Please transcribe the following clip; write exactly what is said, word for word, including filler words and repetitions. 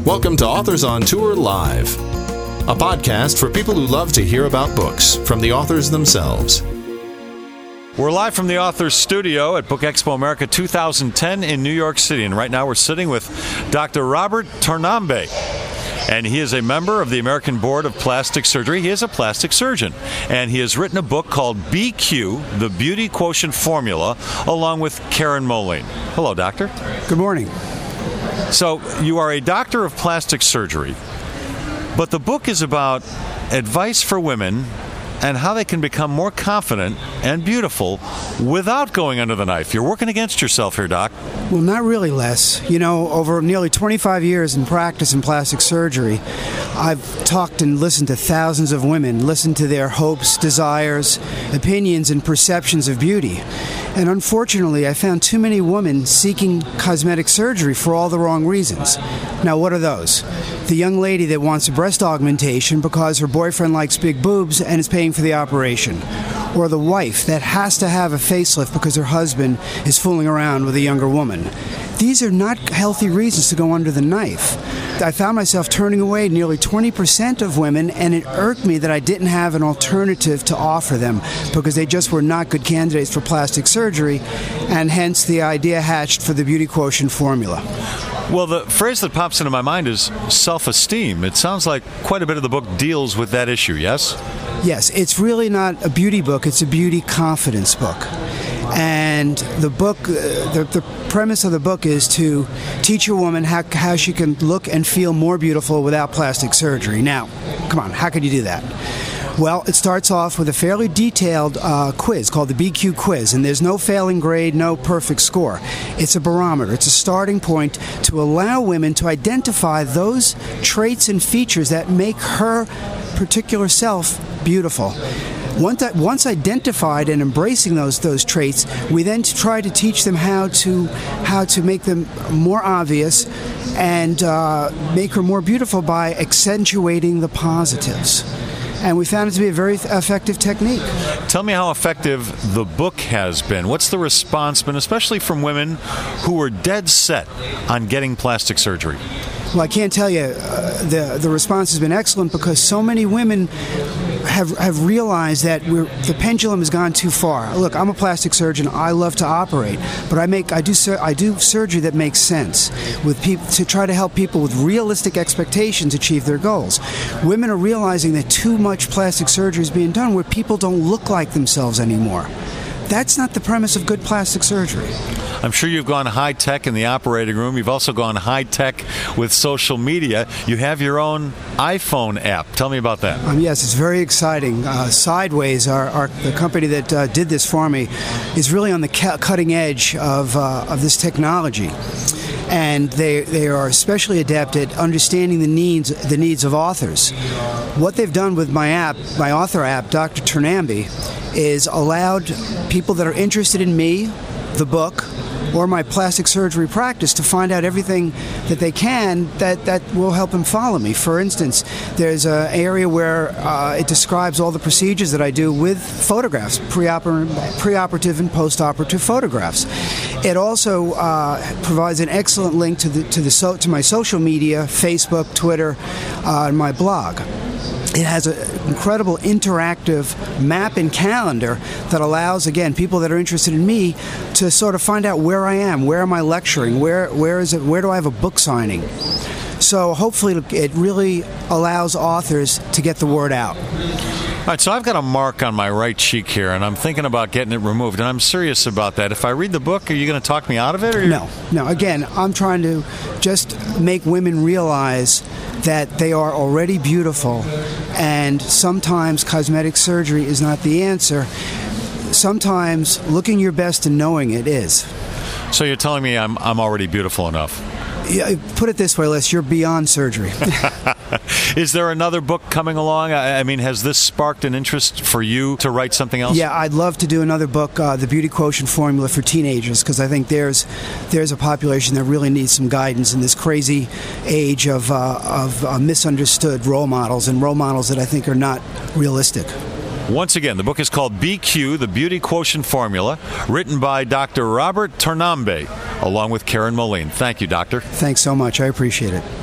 Welcome to Authors on Tour Live, a podcast for people who love to hear about books from the authors themselves. We're live from the Authors Studio at Book Expo America two thousand ten in New York City, and right now we're sitting with Doctor Robert Tornambe. And he is a member of the American Board of Plastic Surgery. He is a plastic surgeon. And he has written a book called B Q, The Beauty Quotient Formula, along with Karen Moline. Hello, Doctor. Good morning. So, you are a doctor of plastic surgery, but the book is about advice for women and how they can become more confident and beautiful without going under the knife. You're working against yourself here, Doc. Well, not really, Les. You know, over nearly twenty-five years in practice in plastic surgery, I've talked and listened to thousands of women, listened to their hopes, desires, opinions, and perceptions of beauty. And unfortunately, I found too many women seeking cosmetic surgery for all the wrong reasons. Now, what are those? The young lady that wants a breast augmentation because her boyfriend likes big boobs and is paying for the operation. Or the wife that has to have a facelift because her husband is fooling around with a younger woman. These are not healthy reasons to go under the knife. I found myself turning away nearly twenty percent of women, and it irked me that I didn't have an alternative to offer them because they just were not good candidates for plastic surgery, and hence the idea hatched for the Beauty Quotient Formula. Well, the phrase that pops into my mind is self-esteem. It sounds like quite a bit of the book deals with that issue, yes? Yes, it's really not a beauty book, it's a beauty confidence book. And the book, uh, the, the premise of the book is to teach a woman how, how she can look and feel more beautiful without plastic surgery. Now, come on, how can you do that? Well, it starts off with a fairly detailed uh, quiz called the B Q quiz, and there's no failing grade, no perfect score. It's a barometer. It's a starting point to allow women to identify those traits and features that make her particular self beautiful. Once, once identified and embracing those those traits, we then try to teach them how to how to make them more obvious and uh, make her more beautiful by accentuating the positives. And we found it to be a very effective technique. Tell me how effective the book has been. What's the response been, especially from women who are dead set on getting plastic surgery? Well, I can't tell you, uh, the the response has been excellent because so many women have have realized that we're, the pendulum has gone too far. Look, I'm a plastic surgeon. I love to operate, but I make I do I do surgery that makes sense with people to try to help people with realistic expectations achieve their goals. Women are realizing that too much plastic surgery is being done where people don't look like themselves anymore. That's not the premise of good plastic surgery. I'm sure you've gone high-tech in the operating room. You've also gone high-tech with social media. You have your own iPhone app. Tell me about that. Um, yes, it's very exciting. Uh, Sideways, our, our, the company that uh, did this for me, is really on the ca- cutting edge of, uh, of this technology. And they they are especially adept at understanding the needs the needs of authors. What they've done with my app, my author app, Doctor Tornambe, is allowed people that are interested in me, the book, or my plastic surgery practice to find out everything that they can that, that will help them follow me. For instance, there's an area where uh, it describes all the procedures that I do with photographs, preoper- preoperative and postoperative photographs. It also uh, provides an excellent link to the to the so, to my social media, Facebook, Twitter, uh, and my blog. It has an incredible interactive map and calendar that allows, again, people that are interested in me to sort of find out where I am, where am I lecturing, where where is it, where do I have a book signing. So hopefully it really allows authors to get the word out. All right, so I've got a mark on my right cheek here, and I'm thinking about getting it removed, and I'm serious about that. If I read the book, are you going to talk me out of it? Or no, no. Again, I'm trying to just make women realize that they are already beautiful, and sometimes cosmetic surgery is not the answer. Sometimes looking your best and knowing it is. So you're telling me I'm I'm already beautiful enough? Yeah, put it this way, Les, you're beyond surgery. Is there another book coming along? I, I mean, has this sparked an interest for you to write something else? Yeah, I'd love to do another book, uh, The Beauty Quotient Formula for Teenagers, because I think there's there's a population that really needs some guidance in this crazy age of, uh, of uh, misunderstood role models and role models that I think are not realistic. Once again, the book is called B Q, The Beauty Quotient Formula, written by Doctor Robert Tornambe, along with Karen Moline. Thank you, Doctor. Thanks so much. I appreciate it.